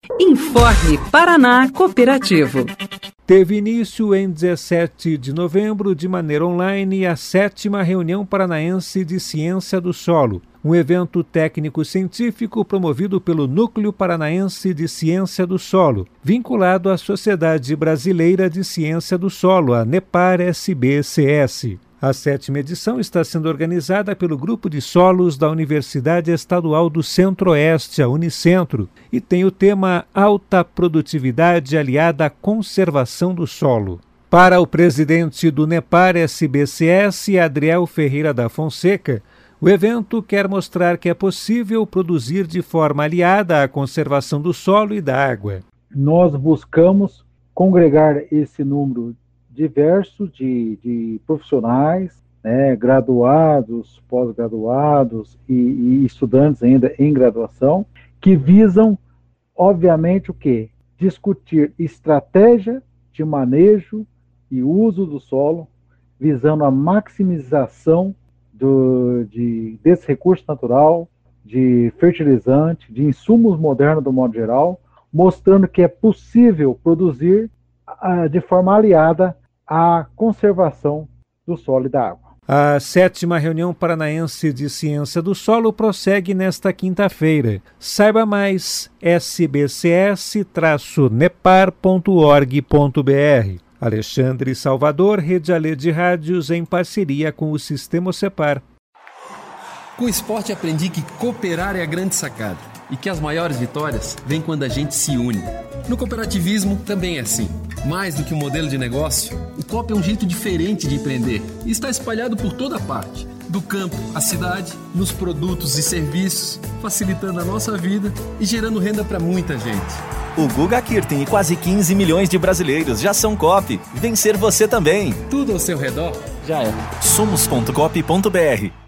Informe Paraná Cooperativo. Teve início em 17 de novembro, de maneira online, a 7ª Reunião Paranaense de Ciência do Solo, um evento técnico-científico promovido pelo Núcleo Paranaense de Ciência do Solo, vinculado à Sociedade Brasileira de Ciência do Solo, a NEPAR-SBCS. A 7ª edição está sendo organizada pelo Grupo de Solos da Universidade Estadual do Centro-Oeste, a Unicentro, e tem o tema Alta Produtividade aliada à conservação do solo. Para o presidente do NEPAR-SBCS, Adriel Ferreira da Fonseca, o evento quer mostrar que é possível produzir de forma aliada à conservação do solo e da água. Nós buscamos congregar esse número diversos de profissionais, né, graduados, pós-graduados e estudantes ainda em graduação, que visam, obviamente, o quê? Discutir estratégia de manejo e uso do solo, visando a maximização desse recurso natural, de fertilizante, de insumos modernos do modo geral, mostrando que é possível produzir de forma aliada à conservação do solo e da água. A 7ª Reunião Paranaense de Ciência do Solo prossegue nesta quinta-feira. Saiba mais, sbcs-nepar.org.br. Alexandre Salvador, Rede Alê de Rádios, em parceria com o Sistema Cepar. Com o esporte aprendi que cooperar é a grande sacada e que as maiores vitórias vêm quando a gente se une. No cooperativismo também é assim. Mais do que um modelo de negócio, o COP é um jeito diferente de empreender e está espalhado por toda parte, do campo à cidade, nos produtos e serviços, facilitando a nossa vida e gerando renda para muita gente. O Guga Kirten e quase 15 milhões de brasileiros já são COP. Vencer você também. Tudo ao seu redor já é. Somos.cop.br